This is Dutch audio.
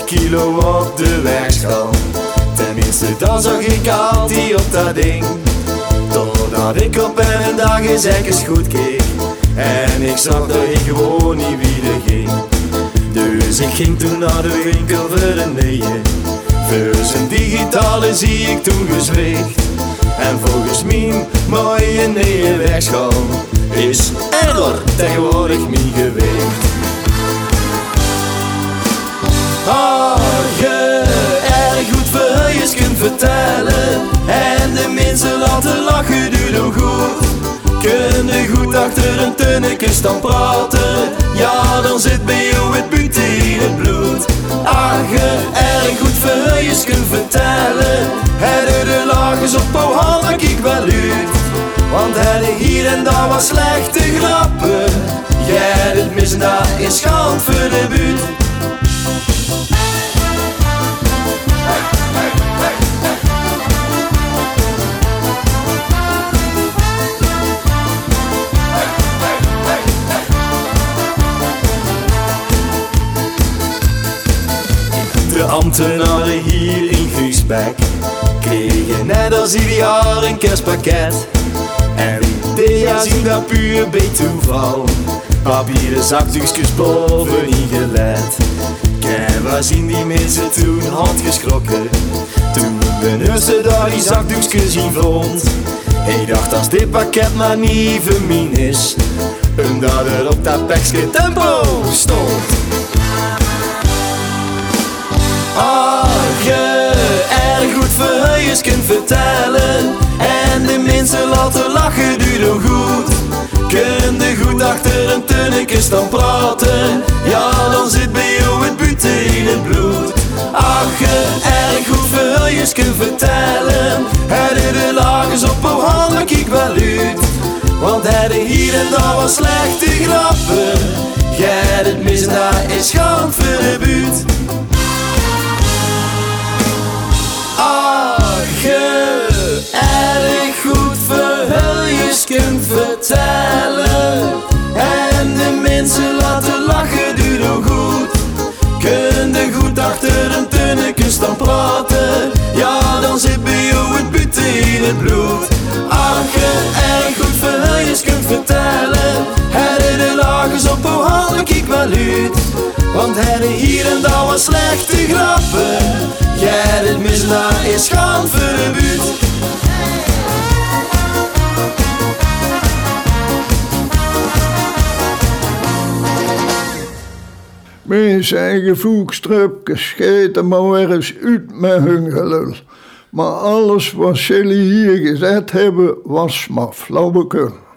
kilo op de weegschaal. Tenminste, dan zag ik altijd op dat ding. Totdat ik op een dag eens eens goed keek. En ik zag dat ik gewoon niet weer ging. Dus ik ging toen naar de winkel voor een nieuwe. Voor zijn digitale zie ik toen gezwicht. En volgens mijn mooie nieuwe weegschaal is er tegenwoordig mijn gewicht. Je erg goed verheugd kunt vertellen en de mensen laten lachen, doe dan goed. Kunnen goed achter een tunneke staan praten, ja dan zit bij jou het buiten in het bloed. Je erg goed verheugd kunt vertellen en de lachers op jouw handen kijk wel uit. Want hij hier en daar wat slechte grappen, jij het mis en dat is schand voor de buurt. De ambtenaren hier in Guusbeek kregen net als ieder jaar een kerstpakket. En dit jaar zien dat puur bij toeval papieren zakdoekjes bovenin gelet. En waar zien die mensen toen handgeschrokken toen ze daar die zakdoekjes zien vond. Ik dacht als dit pakket maar niet voor mij is, omdat er op dat pakje tempo stond. Je erg goed verheugd kunt vertellen en de mensen laten lachen, doe dan goed. Kun je goed achter een tunneke staan praten, ja dan zit bij jou het buiten in het bloed. Je erg goed verheugd kunt vertellen en de lachers op jouw handen kijk wel uit. Want hij hier en daar wat slechte grappen, jij het mis en dat is schand voor de buurt. Je erg goed verheugd kunt vertellen en de mensen laten lachen, doe dan goed. Kun je goed achter een tunneke staan praten, ja dan zit bij jou het buiten in het bloed. Je erg goed verheugd kunt vertellen en de lachers op jouw handen kijk wel uit. Want hij hier en daar wat slechte grappen, jij het mis dat is schand voor de buurt. Mensen eigen voegstrupjes scheten maar weer eens uit met hun gelul. Maar alles wat jullie hier gezet hebben was maar flauwekul.